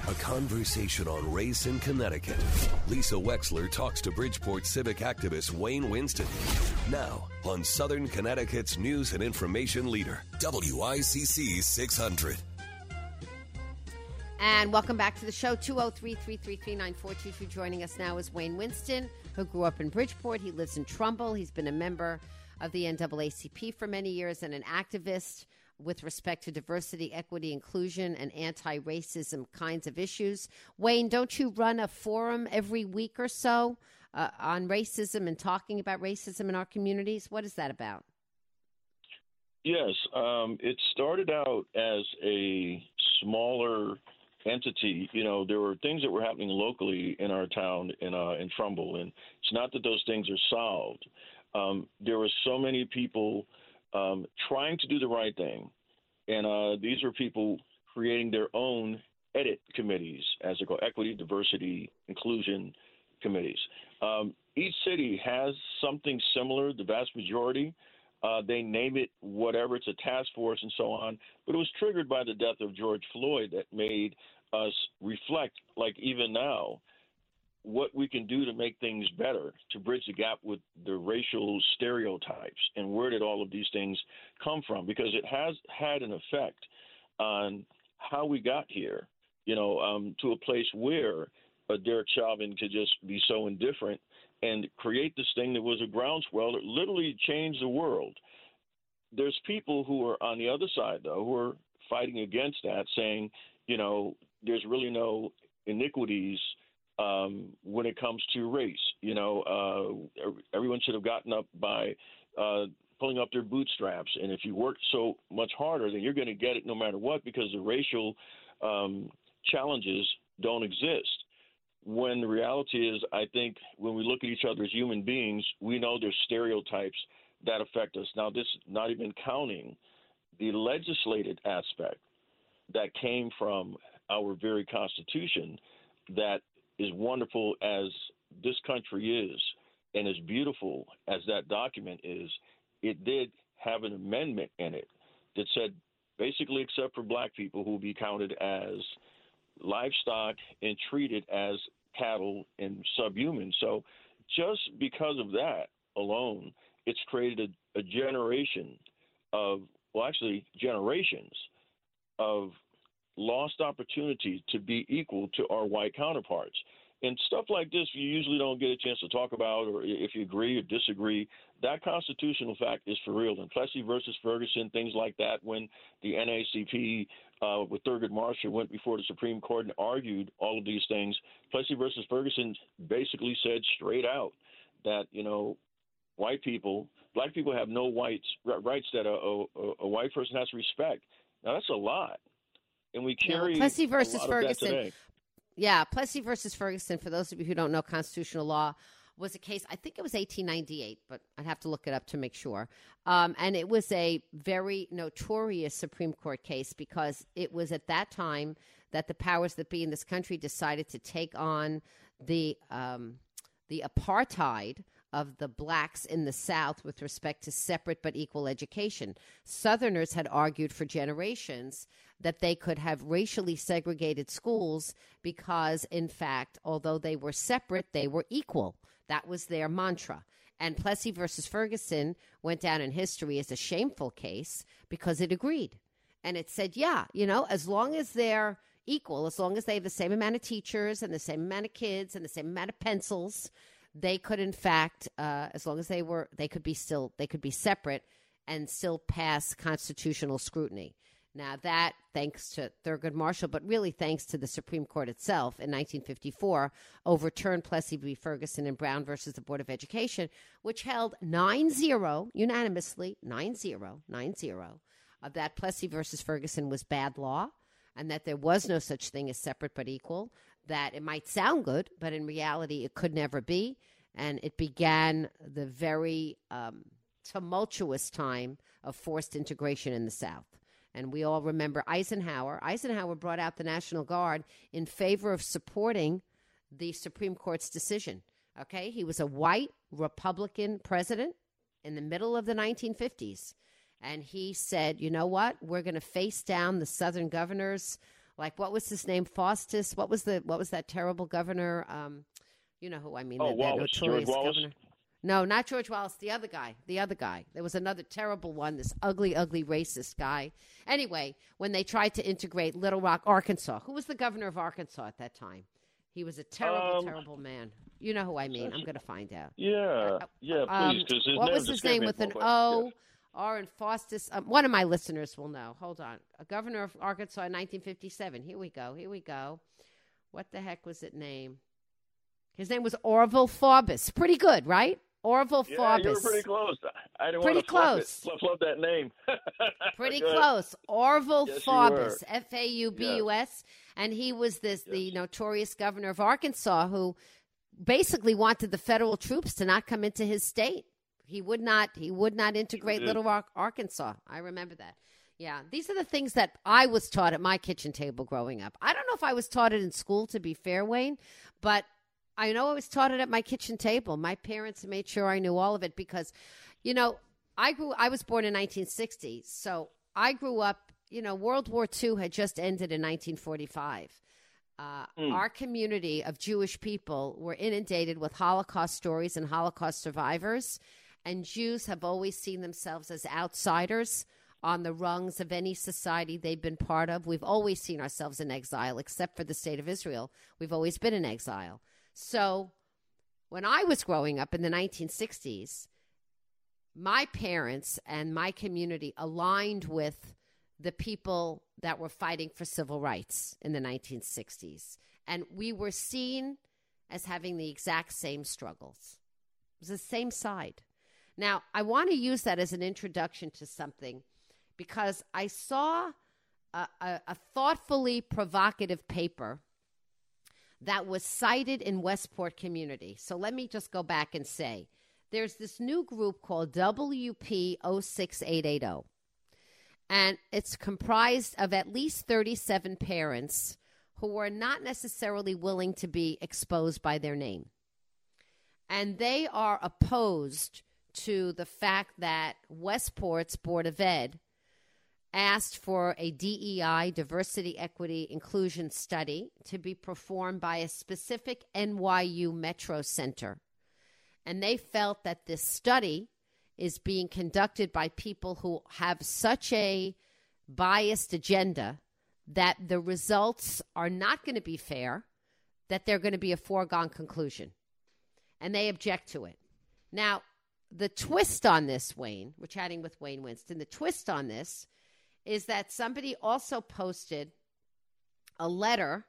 A conversation on race in Connecticut. Lisa Wexler talks to Bridgeport civic activist Wayne Winston. Now on Southern Connecticut's news and information leader, WICC 600. And welcome back to the show, 203-333-9422. Joining us now is Wayne Winston, who grew up in Bridgeport. He lives in Trumbull. He's been a member of the NAACP for many years and an activist with respect to diversity, equity, inclusion, and anti-racism kinds of issues. Wayne, don't you run a forum every week or so on racism and talking about racism in our communities? What is that about? Yes, it started out as a smaller entity. You know, there were things that were happening locally in our town in Trumbull, and it's not that those things are solved. There were so many people trying to do the right thing, and these were people creating their own edit committees, as they're called, equity, diversity, inclusion committees. Each city has something similar, the vast majority. They name it whatever, it's a task force and so on, but it was triggered by the death of George Floyd that made us reflect, like even now, what we can do to make things better, to bridge the gap with the racial stereotypes, and where did all of these things come from? Because it has had an effect on how we got here, to a place where Derek Chauvin could just be so indifferent and create this thing that was a groundswell that literally changed the world. There's people who are on the other side, though, who are fighting against that, saying, there's really no iniquities when it comes to race. Everyone should have gotten up by pulling up their bootstraps. And if you work so much harder, then you're going to get it no matter what, because the racial challenges don't exist. When the reality is, I think when we look at each other as human beings, we know there's stereotypes that affect us. Now, this is not even counting the legislated aspect that came from our very Constitution, that is wonderful as this country is and as beautiful as that document is. It did have an amendment in it that said, basically, except for black people who will be counted as livestock and treated as cattle and subhuman. So just because of that alone, it's created a generation of, generations of lost opportunity to be equal to our white counterparts. And stuff like this, you usually don't get a chance to talk about, or if you agree or disagree. That constitutional fact is for real. And Plessy versus Ferguson, things like that, when the NAACP with Thurgood Marshall went before the Supreme Court and argued all of these things, Plessy versus Ferguson basically said straight out that, black people have no rights that a white person has to respect. Now, that's a lot. And we carry Plessy versus Ferguson. Today. Yeah, Plessy versus Ferguson, for those of you who don't know constitutional law, was a case, I think it was 1898, but I'd have to look it up to make sure. And it was a very notorious Supreme Court case, because it was at that time that the powers that be in this country decided to take on the apartheid of the blacks in the South with respect to separate but equal education. Southerners had argued for generations that they could have racially segregated schools because, in fact, although they were separate, they were equal. That was their mantra. And Plessy versus Ferguson went down in history as a shameful case because it agreed. And it said, as long as they're equal, as long as they have the same amount of teachers and the same amount of kids and the same amount of pencils, they could, in fact, as long as they could be separate and still pass constitutional scrutiny. Now, that, thanks to Thurgood Marshall, but really thanks to the Supreme Court itself in 1954, overturned Plessy v. Ferguson and Brown versus the Board of Education, which held 9-0, unanimously, 9-0, that Plessy versus Ferguson was bad law, and that there was no such thing as separate but equal, that it might sound good, but in reality it could never be. And it began the very tumultuous time of forced integration in the South. And we all remember Eisenhower. Eisenhower brought out the National Guard in favor of supporting the Supreme Court's decision. Okay, he was a white Republican president in the middle of the 1950s. And he said, you know what? We're going to face down the Southern governors Like, what was his name? Faustus. What was that terrible governor? You know who I mean? That Wallace. notorious George Wallace? governor. No, not George Wallace. The other guy. There was another terrible one. This ugly, ugly racist guy. Anyway, when they tried to integrate Little Rock, Arkansas, who was the governor of Arkansas at that time? He was a terrible, terrible man. You know who I mean. I'm going to find out. Yeah, please. Because what was his name with an O? Yeah. R and Faustus. One of my listeners will know. Hold on. A governor of Arkansas in 1957. Here we go. What the heck was his name? His name was Orville Faubus. Pretty good, right? Orville Faubus. You were pretty close. I didn't pretty want to close. fluff that name. Pretty close. Orville Faubus, Faubus, yeah. And he was the notorious governor of Arkansas who basically wanted the federal troops to not come into his state. He would not integrate Little Rock, Arkansas. I remember that. Yeah, these are the things that I was taught at my kitchen table growing up. I don't know if I was taught it in school, to be fair, Wayne, but I know I was taught it at my kitchen table. My parents made sure I knew all of it because, I was born in 1960, so I grew up, World War II had just ended in 1945. Our community of Jewish people were inundated with Holocaust stories and Holocaust survivors, and Jews have always seen themselves as outsiders on the rungs of any society they've been part of. We've always seen ourselves in exile, except for the state of Israel. We've always been in exile. So when I was growing up in the 1960s, my parents and my community aligned with the people that were fighting for civil rights in the 1960s. And we were seen as having the exact same struggles. It was the same side. Now, I want to use that as an introduction to something because I saw a thoughtfully provocative paper that was cited in Westport community. So let me just go back and say, there's this new group called WP06880, and it's comprised of at least 37 parents who are not necessarily willing to be exposed by their name. And they are opposed to the fact that Westport's Board of Ed asked for a DEI, diversity, equity, inclusion study to be performed by a specific NYU Metro Center. And they felt that this study is being conducted by people who have such a biased agenda that the results are not going to be fair, that they're going to be a foregone conclusion. And they object to it. Now, the twist on this, Wayne, we're chatting with Wayne Winston, the twist on this is that somebody also posted a letter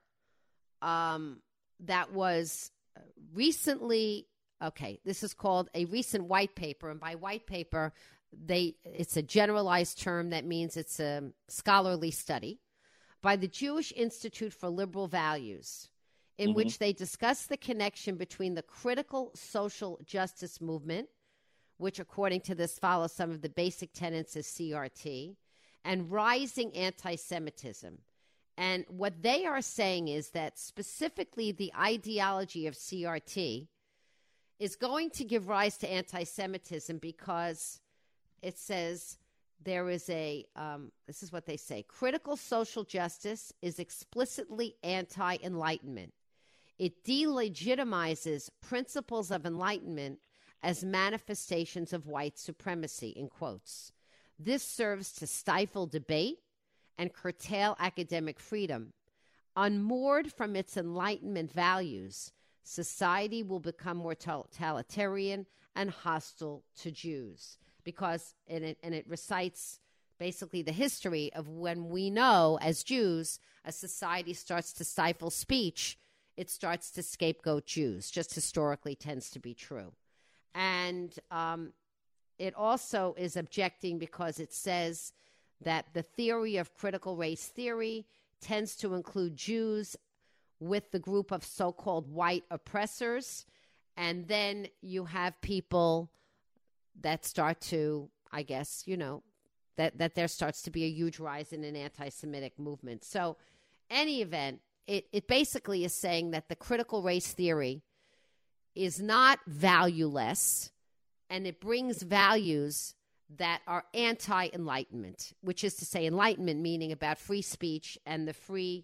that was recently, this is called a recent white paper. And by white paper, it's a generalized term that means it's a scholarly study by the Jewish Institute for Liberal Values, in which they discuss the connection between the critical social justice movement, which according to this follows some of the basic tenets of CRT, and rising anti-Semitism. And what they are saying is that specifically the ideology of CRT is going to give rise to anti-Semitism because it says there is this is what they say, critical social justice is explicitly anti-Enlightenment. It delegitimizes principles of Enlightenment as manifestations of white supremacy, in quotes. This serves to stifle debate and curtail academic freedom. Unmoored from its Enlightenment values, society will become more totalitarian and hostile to Jews. Because, and it recites basically the history of when we know as Jews, a society starts to stifle speech, it starts to scapegoat Jews, just historically tends to be true. And it also is objecting because it says that the theory of critical race theory tends to include Jews with the group of so-called white oppressors. And then you have people that start to, I guess, that there starts to be a huge rise in an anti-Semitic movement. So any event, it basically is saying that the critical race theory is not valueless, and it brings values that are anti-Enlightenment, which is to say Enlightenment meaning about free speech and the free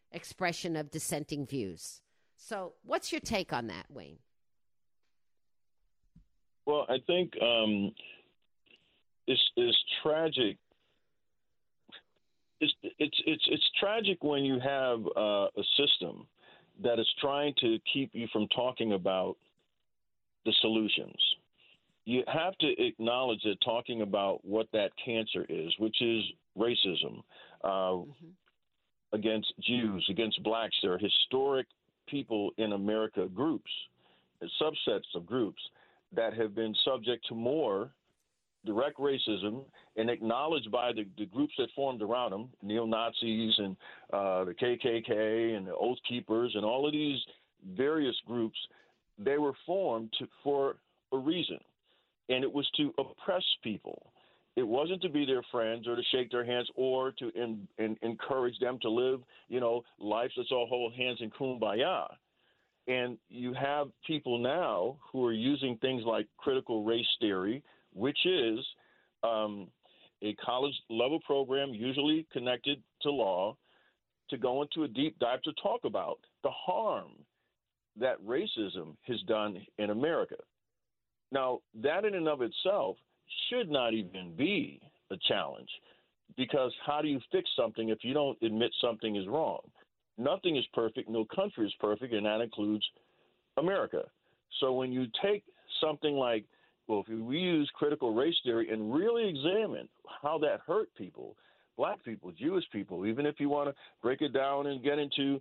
expression of dissenting views. So what's your take on that, Wayne? Well, I think it's tragic. It's tragic when you have a system that is trying to keep you from talking about the solutions. You have to acknowledge that talking about what that cancer is, which is racism against Jews, against blacks. There are historic people in America, groups, subsets of groups that have been subject to more direct racism and acknowledged by the groups that formed around them, neo-Nazis and the KKK and the Oath Keepers and all of these various groups. They were formed for a reason, and it was to oppress people. It wasn't to be their friends or to shake their hands or to encourage them to live, life that's all hold hands and kumbaya. And you have people now who are using things like critical race theory, which is a college-level program usually connected to law, to go into a deep dive to talk about the harm that racism has done in America. Now, that in and of itself should not even be a challenge, because how do you fix something if you don't admit something is wrong? Nothing is perfect. No country is perfect, and that includes America. So when you take something like, well, if we use critical race theory and really examine how that hurt people, black people, Jewish people, even if you want to break it down and get into,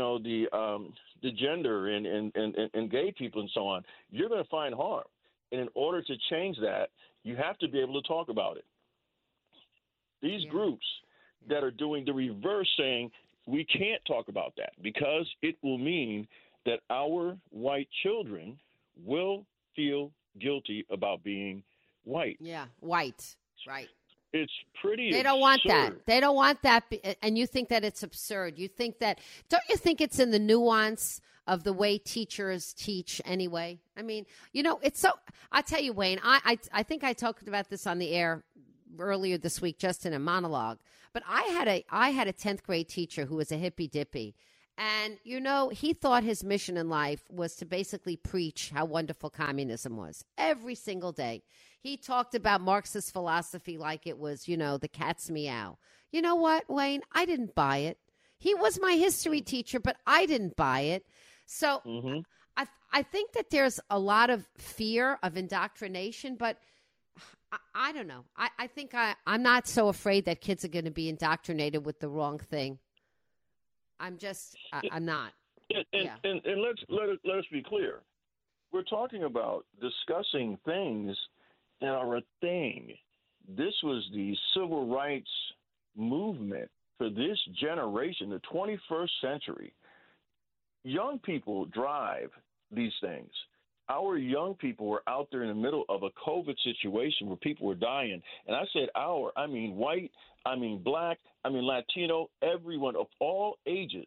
the gender and gay people and so on, you're going to find harm. And in order to change that, you have to be able to talk about it. These groups that are doing the reverse, saying we can't talk about that because it will mean that our white children will feel guilty about being white. Yeah, white, right. It's pretty They absurd. don't want that. They don't want that. And you think that it's absurd. Don't you think it's in the nuance of the way teachers teach anyway? I mean, it's so, I'll tell you, Wayne, I think I talked about this on the air earlier this week, just in a monologue, but I had a 10th grade teacher who was a hippy dippy. And, he thought his mission in life was to basically preach how wonderful communism was every single day. He talked about Marxist philosophy like it was, the cat's meow. You know what, Wayne? I didn't buy it. He was my history teacher, but I didn't buy it. So I think that there's a lot of fear of indoctrination, but I don't know. I think I'm not so afraid that kids are going to be indoctrinated with the wrong thing. I'm not. And let us be clear. We're talking about discussing things that are a thing. This was the civil rights movement for this generation, the 21st century. Young people drive these things. Our young people were out there in the middle of a COVID situation where people were dying. And I said I mean white, I mean black, I mean Latino, everyone of all ages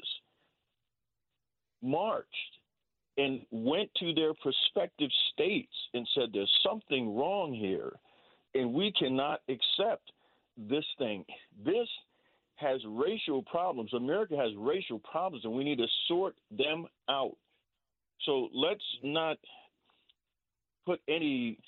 marched and went to their prospective states and said there's something wrong here and we cannot accept this thing. This has racial problems. America has racial problems, and we need to sort them out. So let's not put any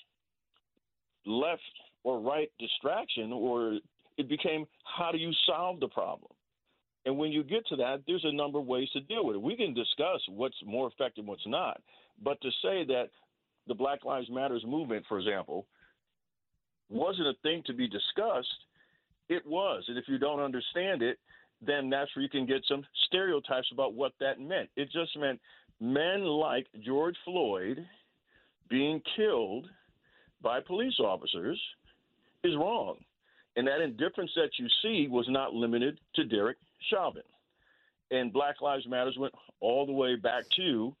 left or right distraction, or it became, how do you solve the problem? And when you get to that, there's a number of ways to deal with it. We can discuss what's more effective and what's not. But to say that the Black Lives Matters movement, for example, wasn't a thing to be discussed, it was. And if you don't understand it, then that's where you can get some stereotypes about what that meant. It just meant men like George Floyd being killed by police officers is wrong. And that indifference that you see was not limited to Derek Chauvin. And Black Lives Matters went all the way back to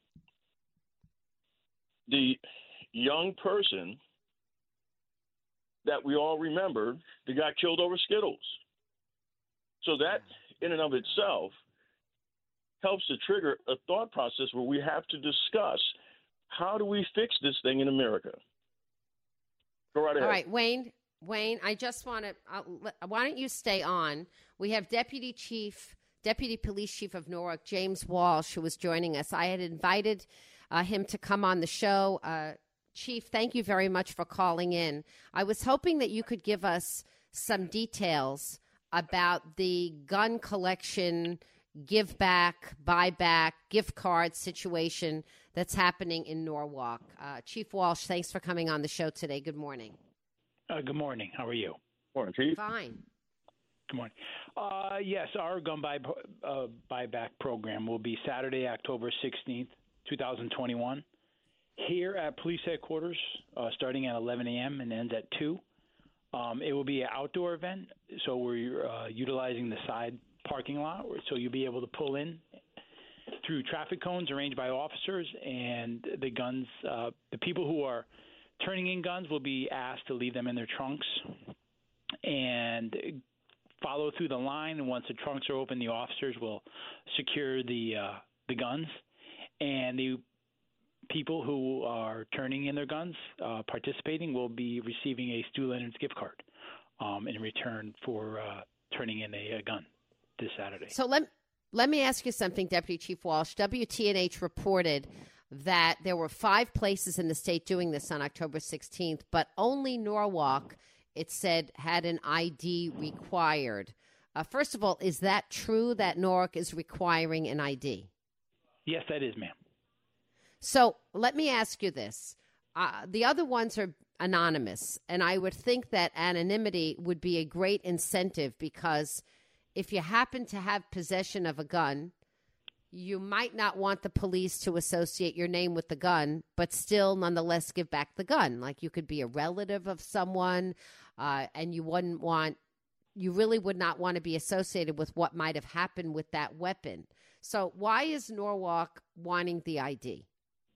the young person that we all remember that got killed over Skittles. So that in and of itself helps to trigger a thought process where we have to discuss, how do we fix this thing in America? Go right ahead. All right, Wayne, I just want to, why don't you stay on? We have Deputy Chief Deputy Police Chief of Norwalk, James Walsh, who was joining us. I had invited him to come on the show. Chief, thank you very much for calling in. I was hoping that you could give us some details about the gun collection, give back, buy back, gift card situation that's happening in Norwalk. Chief Walsh, thanks for coming on the show today. Good morning. Good morning. How are you? Morning, Chief. Fine. Good morning. Yes, our gun buyback program will be Saturday, October 16th, 2021, here at police headquarters, starting at 11 a.m. and ends at 2. It will be an outdoor event, so we're utilizing the side parking lot, so you'll be able to pull in through traffic cones arranged by officers, and the guns, the people who are turning in guns will be asked to leave them in their trunks and follow through the line. And once the trunks are open, the officers will secure the guns, and the people who are turning in their guns, participating, will be receiving a Stu Leonard's gift card in return for turning in a gun this Saturday. So let me ask you something, Deputy Chief Walsh. WTNH reported that there were 5 places in the state doing this on October 16th, but only Norwalk, it said, had an ID required. First of all, is that true that Norwalk is requiring an ID? Yes, that is, ma'am. So let me ask you this. The other ones are anonymous, and I would think that anonymity would be a great incentive, because if you happen to have possession of a gun, you might not want the police to associate your name with the gun, but still nonetheless give back the gun. Like, you could be a relative of someone, and you really would not want to be associated with what might have happened with that weapon. So why is Norwalk wanting the ID?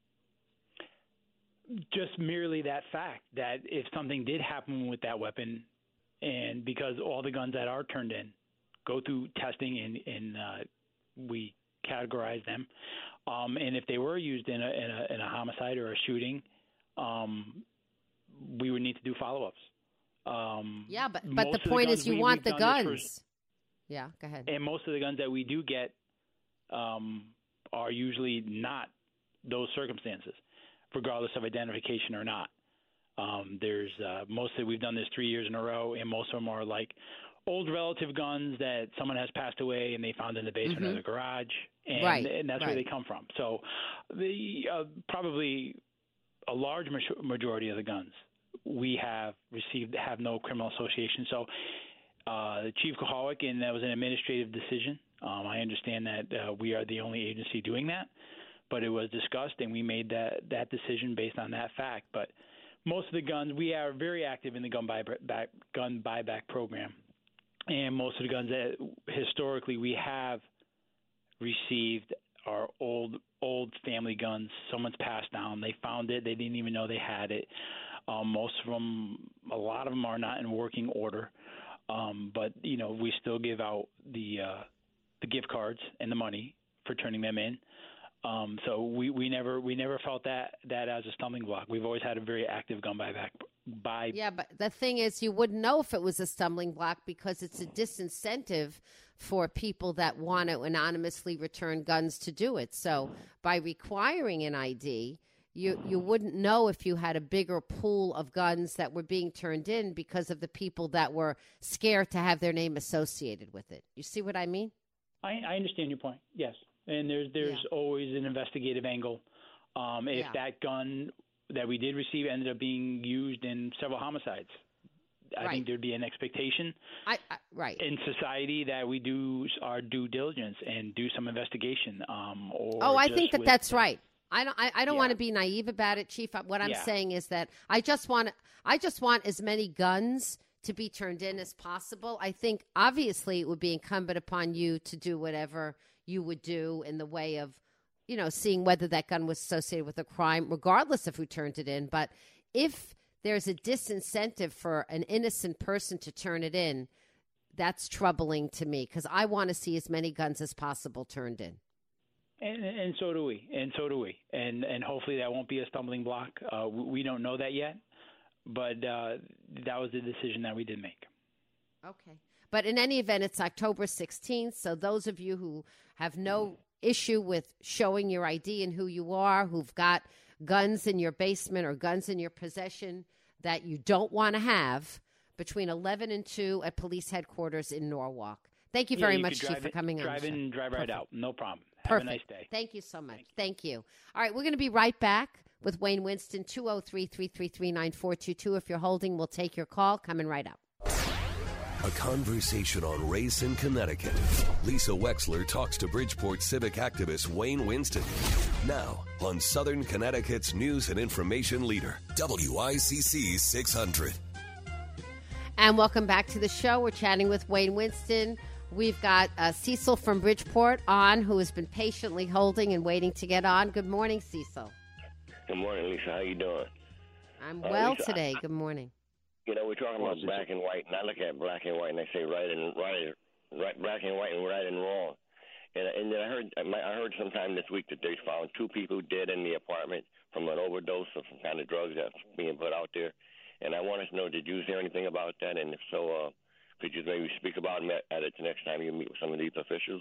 Just merely that fact that if something did happen with that weapon, and because all the guns that are turned in go through testing and we categorize them, and if they were used in a homicide or a shooting, we would need to do follow-ups. Yeah, but the point is, you want the guns. Yeah, go ahead. And most of the guns that we do get are usually not those circumstances, regardless of identification or not. There's mostly, we've done this 3 years in a row, and most of them are like old relative guns that someone has passed away and they found in the basement of the garage, and that's where they come from. So the probably a large majority of the guns we have no criminal association. So Chief Kohalik, and that was an administrative decision. I understand that we are the only agency doing that, but it was discussed, and we made that decision based on that fact. But most of the guns, we are very active in the gun buyback program, and most of the guns that historically we have received are old family guns. Someone's passed down. They found it. They didn't even know they had it. Most of them, a lot of them are not in working order. But we still give out the gift cards and the money for turning them in. So we never felt that as a stumbling block. We've always had a very active gun buyback. Yeah, but the thing is, you wouldn't know if it was a stumbling block, because it's a disincentive for people that want to anonymously return guns to do it. So by requiring an ID, you wouldn't know if you had a bigger pool of guns that were being turned in because of the people that were scared to have their name associated with it. You see what I mean? I understand your point, yes. And there's always an investigative angle. If that gun that we did receive ended up being used in several homicides, I think there'd be an expectation in society that we do our due diligence and do some investigation. I think that's right. I don't want to be naive about it, Chief. What I'm saying is that I just want as many guns to be turned in as possible. I think obviously it would be incumbent upon you to do whatever you would do in the way of, seeing whether that gun was associated with a crime, regardless of who turned it in. But if there's a disincentive for an innocent person to turn it in, that's troubling to me, because I want to see as many guns as possible turned in. And so do we. And hopefully that won't be a stumbling block. We don't know that yet, but that was the decision that we did make. Okay. But in any event, it's October 16th. So those of you who have no issue with showing your ID and who you are, who've got guns in your basement or guns in your possession that you don't want to have, between 11 and 2 at police headquarters in Norwalk. Thank you very much, Chief, for coming on. Drive in and drive right out. No problem. Perfect. Have a nice day. Thank you so much. Thank you. All right, we're going to be right back with Wayne Winston, 203-333-9422. If you're holding, we'll take your call. Coming right up. A conversation on race in Connecticut. Lisa Wexler talks to Bridgeport civic activist Wayne Winston. Now on Southern Connecticut's news and information leader, WICC 600. And welcome back to the show. We're chatting with Wayne Winston. We've got Cecil from Bridgeport on, who has been patiently holding and waiting to get on. Good morning, Cecil. Good morning, Lisa. How you doing? I'm well Lisa, today. Good morning. You know, we're talking about black and white, and I look at black and white, and I say black and white and right and wrong. And then I heard sometime this week that they found 2 people dead in the apartment from an overdose of some kind of drugs that's being put out there. And I want to know, did you hear anything about that? And if so, could you maybe speak about it at it the next time you meet with some of these officials?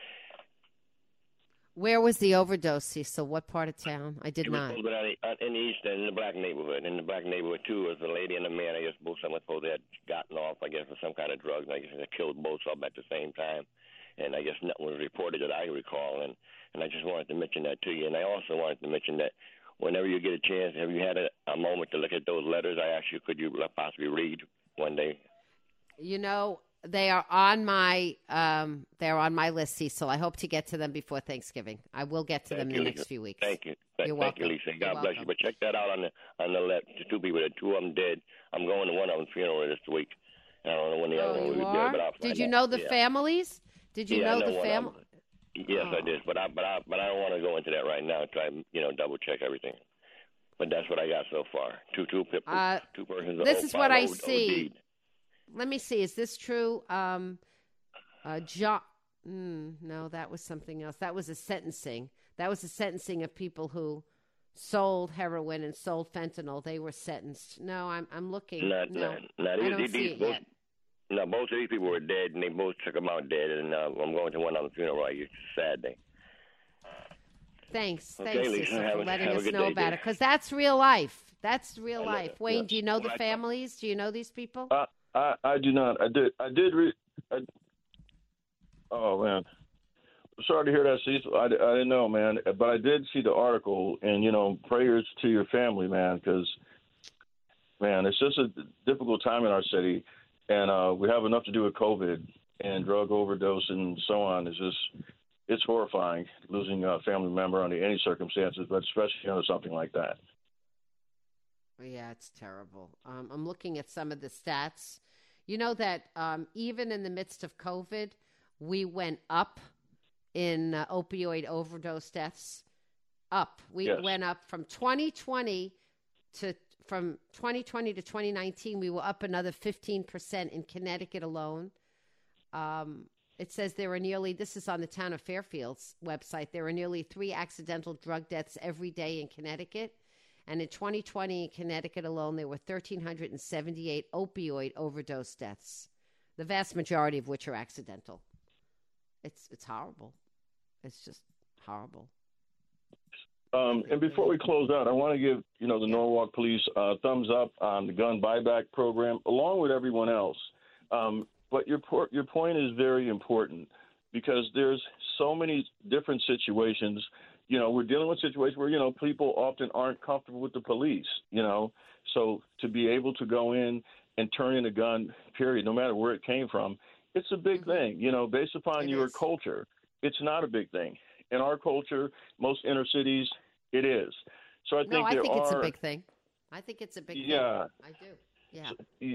Where was the overdose, Cecil? What part of town? I did not. In the east end, in the black neighborhood. In the black neighborhood, too, was a lady and a man. I guess both of them supposed they had gotten off, I guess, with some kind of drugs. I guess they killed both of them at the same time. And I guess nothing was reported that I recall. And I just wanted to mention that to you. And I also wanted to mention that whenever you get a chance, have you had a moment to look at those letters I asked you, could you possibly read one day? You know, they are on my list, Cecil. I hope to get to them before Thanksgiving. I will get to them in the next few weeks. Thank you. You're welcome. Thank you, Lisa. God bless you. But check that out on the left. The 2 people, the 2 of them dead. I'm going to one of them funeral this week. I don't know when the other one will be there, but I'll find Did you out. know the families? Did you know the family? Yes, I did, but I don't want to go into that right now. Try double check everything. But that's what I got so far. Two persons. This is what I see. OD'd. Let me see. Is this true? John. No, that was something else. That was a sentencing. That was a sentencing of people who sold heroin and sold fentanyl. They were sentenced. No, I'm looking. I don't see it yet. No, both of these people were dead, and they both took them out dead. And I'm going to one on the funeral. It's sad day. Thanks, okay, Cecil, for letting us know day, about it, because that's real life. That's real life. Wayne, do you know the families? Do you know these people? I do not. I did read. Oh man, sorry to hear that, Cecil. I didn't know, man, but I did see the article, and prayers to your family, man, because man, it's just a difficult time in our city, and we have enough to do with COVID and drug overdose and so on. It's horrifying losing a family member under any circumstances, but especially under something like that. Yeah, it's terrible. I'm looking at some of the stats. You know that even in the midst of COVID, we went up in opioid overdose deaths. We went up from 2020 to 2019. We were up another 15% in Connecticut alone. It says this is on the town of Fairfield's website, there are nearly 3 accidental drug deaths every day in Connecticut. And in 2020, in Connecticut alone, there were 1,378 opioid overdose deaths, the vast majority of which are accidental. It's horrible. It's just horrible. And before we close out, I want to give the Norwalk Police a thumbs up on the gun buyback program, along with everyone else. But your point is very important, because there's so many different situations. We're dealing with situations where, people often aren't comfortable with the police, So to be able to go in and turn in a gun, period, no matter where it came from, it's a big thing, based upon your culture. It's not a big thing. In our culture, most inner cities, it is. So I think it's a big thing. I think it's a big thing. Yeah. I do. Yeah.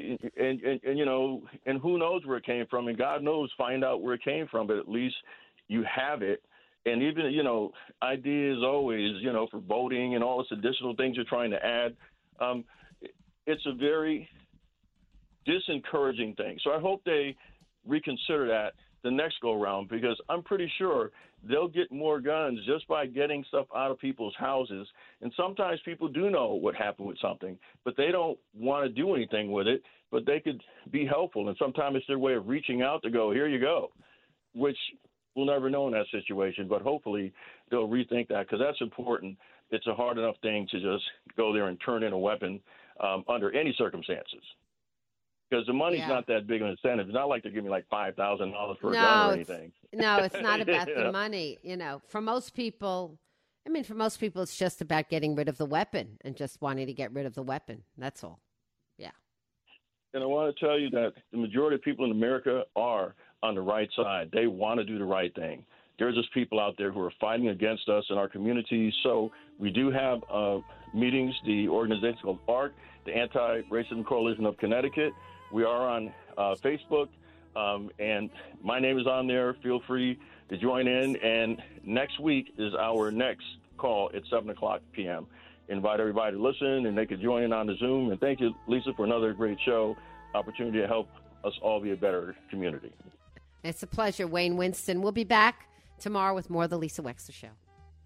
And who knows where it came from, and God knows, find out where it came from, but at least you have it. And even, ideas always, for voting and all this additional things you're trying to add, it's a very disencouraging thing. So I hope they reconsider that the next go-around, because I'm pretty sure they'll get more guns just by getting stuff out of people's houses. And sometimes people do know what happened with something, but they don't want to do anything with it, but they could be helpful. And sometimes it's their way of reaching out to go, here you go, which we'll never know in that situation. But hopefully they'll rethink that, because that's important. It's a hard enough thing to just go there and turn in a weapon under any circumstances. Because the money's not that big an incentive. It's not like they're giving like $5,000 for a gun or anything. No, it's not about the money. You know, for most people, it's just about getting rid of the weapon and just wanting to get rid of the weapon. That's all. Yeah. And I want to tell you that the majority of people in America are on the right side. They want to do the right thing. There's just people out there who are fighting against us in our communities. So we do have meetings. The organization called ARC, the Anti-Racism Coalition of Connecticut. We are on Facebook, and my name is on there. Feel free to join in. And next week is our next call at 7 o'clock p.m. Invite everybody to listen, and they can join in on the Zoom. And thank you, Lisa, for another great show, opportunity to help us all be a better community. It's a pleasure, Wayne Winston. We'll be back tomorrow with more of the Lisa Wexler Show.